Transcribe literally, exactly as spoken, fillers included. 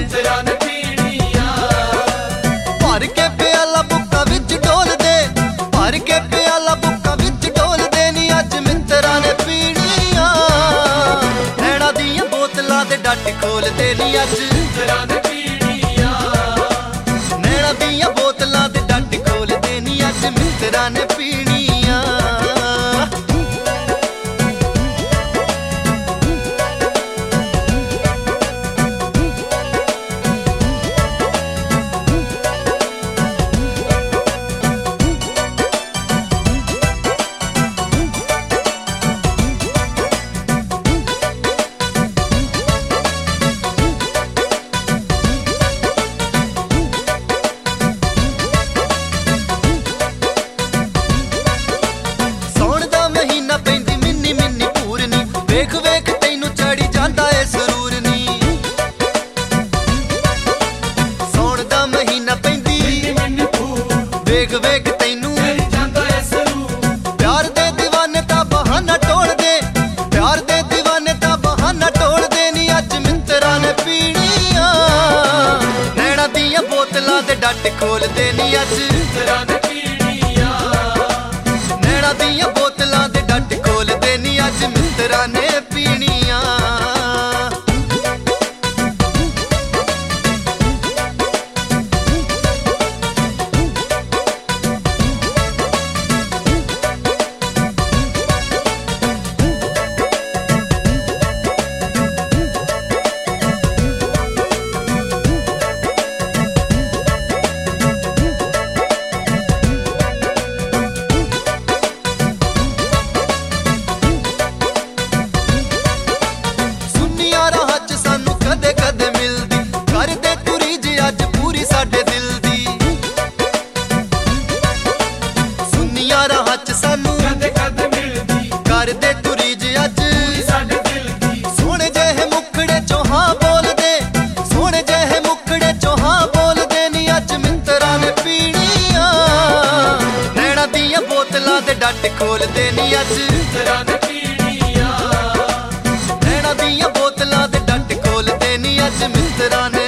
ਮਿੱਤਰਾਂ ਨੇ ਪੀਣੀਆਂ। ਭਰ ਕੇ ਪਿਆਲਾ ਬੁੱਕਾ ਵਿੱਚ ਡੋਲਦੇ, ਭਰ ਕੇ ਪਿਆਲਾ ਬੁੱਕਾ ਵਿੱਚ ਡੋਲਦੇ ਨੀ ਅੱਜ ਮਿੱਤਰਾਂ ਨੇ ਪੀਣੀਆਂ। ਨੈਣਾ ਦੀਆਂ ਬੋਤਲਾਂ ਦੇ ਡੱਟ ਖੋਲਦੇ ਨੀ ਅੱਜ ਮਿੱਤਰਾਂ ਨੇ ਪੀਣੀਆਂ। ਨੈਣਾ ਦੀਆਂ ਬੋਤਲਾਂ ਦੇ ਡੱਟ ਖੋਲਦੇ ਨੀ ਅੱਜ ਮਿੱਤਰਾਂ ਨੇ ਪੀਣੀਆਂ। ਵੇਖ ਵੇਖ ਤੈਨੂੰ ਚੜੀ ਜਾਂਦਾ ਏ ਸਰੂਰ ਨੀ। ਸੌਣ ਦਾ ਮਹੀਨਾ ਪੈਂਦੀ ਵੇਖ ਵੇਖ ਤੈਨੂੰ ਚੜੀ ਜਾਂਦਾ ਏ ਸਰੂਰ। ਪਿਆਰ ਦੇ دیਵਾਨੇ ਤਾਂ ਬਹਾਨਾ ਟੋਲਦੇ, ਪਿਆਰ ਦੇ دیਵਾਨੇ ਤਾਂ ਬਹਾਨਾ ਟੋਲਦੇ ਨੀ ਅੱਜ ਮਿੱਤਰਾਂ ਨੇ ਪੀਣੀਆਂ। ਨੈਣਾ ਦੀਆਂ ਬੋਤਲਾਂ ਦੇ ਡੱਟ ਖੋਲਦੇ ਨੀ ਅੱਜ ਮਿੱਤਰਾਂ ਨੇ ਪੀਣੀਆਂ। ਨੈਣਾ ਦੀਆਂ ਬੋਤਲਾਂ ਦੇ ਡੱਟ ਖੋਲਦੇ ਨੀ ਅੱਜ ਮਿੱਤਰਾਂ ਨੇ ਪੀਣੀਆਂ। ਕਦੇ ਕਦੇ ਮਿਲਦੀ ਕਰਦੇ ਤੁਰੀ ਜੀ ਅੱਜ ਪੂਰੀ ਸਾਡੇ ਦਿਲ ਦੀ। ਸੁਨੀਆਂ ਰਾਹਾਂ ਚ ਸਾਨੂੰ ਕਦੇ ਕਦੇ ਮਿਲਦੀ ਕਰਦੇ ਤੁਰੀ ਜੀ ਅੱਜ ਪੂਰੀ ਸਾਡੇ ਦਿਲ ਦੀ। ਸੋਹਣੇ ਜਿਹੇ ਮੁਖੜੇ ਚੋਂ ਹਾਂ ਬੋਲਦੇ, ਸੋਹਣੇ ਜਿਹੇ ਮੁਖੜੇ ਚੋਂ ਹਾਂ ਬੋਲਦੇ ਨੀ ਅੱਜ ਮਿੱਤਰਾਂ ਨੇ ਪੀਣੀਆਂ। ਨੈਣਾ ਦੀਆਂ ਬੋਤਲਾਂ ਦੇ ਡੱਟ ਖੋਲਦੇ ਨੀ ਅੱਜ ਮਿੱਤਰਾਂ ਨੇ ਪੀਣੀਆਂ। ਨੈਣਾ ਦੀਆਂ ਬੋਤਲਾਂ ਦੇ ਡੱਟ ਖੋਲਦੇ ਨੀ ਅੱਜ ਮਿੱਤਰਾਂ ਨੇ